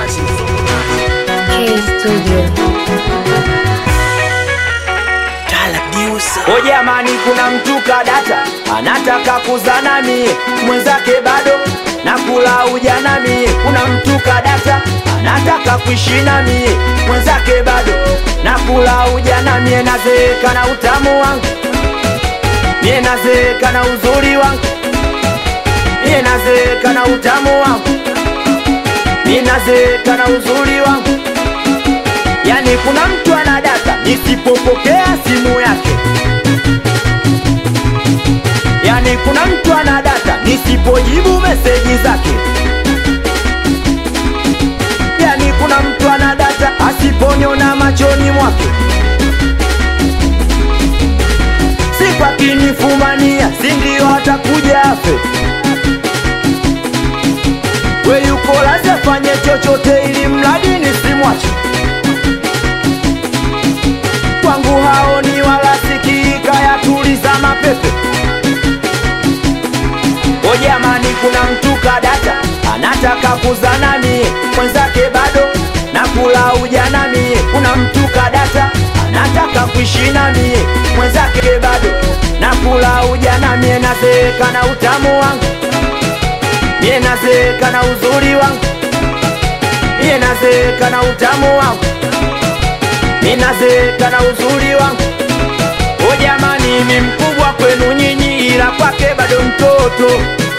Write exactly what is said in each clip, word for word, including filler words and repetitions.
O jamani, kuna mtu kadata anataka kuzana mie mwenzake bado nakula ujana mie. Kuna mtu kadata anataka kuishi na mie mwenzake bado nakula ujana mie. Nazeeka na utamu wangu mie, nazeeka na uzuri wangu mie, nazeeka na utamu wangu mie, nazeeka na uzuri wangu. Yani kuna mtu anadata nisipopokea simu yake, yani kuna mtu anadata nisipojibu meseji zake, yani kuna mtu anadata asiponiona machoni mwake. Siku akinifumania sindio atakuja afe, we yuko lazi afanye chochote ili mradi nisimwache. Kwangu haoni wala sikika yatuliza mapepe. O jamani, kuna mtu kadata anataka kuzana mie mwenzake bado nakula ujana mie. Kuna mtu kadata anataka kuishi na mie mwenzake bado nakula ujana mie. Nazeeka na utamu wangu mie, nazeeka na uzuri wangu mie, nazeeka na utamu wangu mie, nazeeka na uzuri wangu. O jamani, mimi mkubwa kwenu nyinyi ila kwake bado mtoto.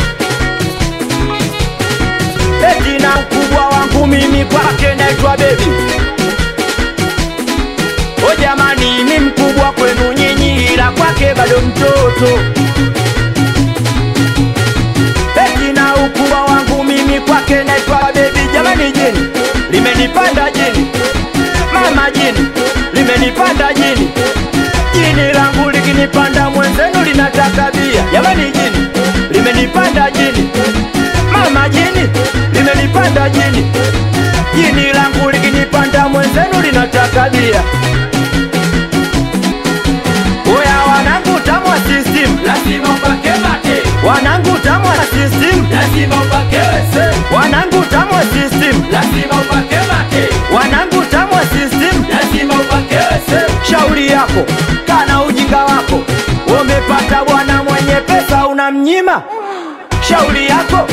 Eti na mkubwa wangu mimi kwake naitwa baby. O jamani, mimi mkubwa kwenu nyinyi ila kwake bado mtoto. Eti na ukubwa wangu mimi kwake naitwa baby. Jamani, jini limenipanda jini, mama jini limenipanda jini, jini langu likinipanda mwenzenu linataka bia. Jamani, jini limenipanda jini, mama jini limenipanda jini, jini langu likinipanda mwenzenu linataka bia. Oya wanangu tamwa system, lazima upake mate. wanangu tamwa system, Lazima upake wese. wanangu tamwa system, Lazima upake mate. wanangu tamwa system. Lazima upake wese. Shauri yako kana ujinga wako, umepata bwana mwenye pesa unamnyima. Shauri yako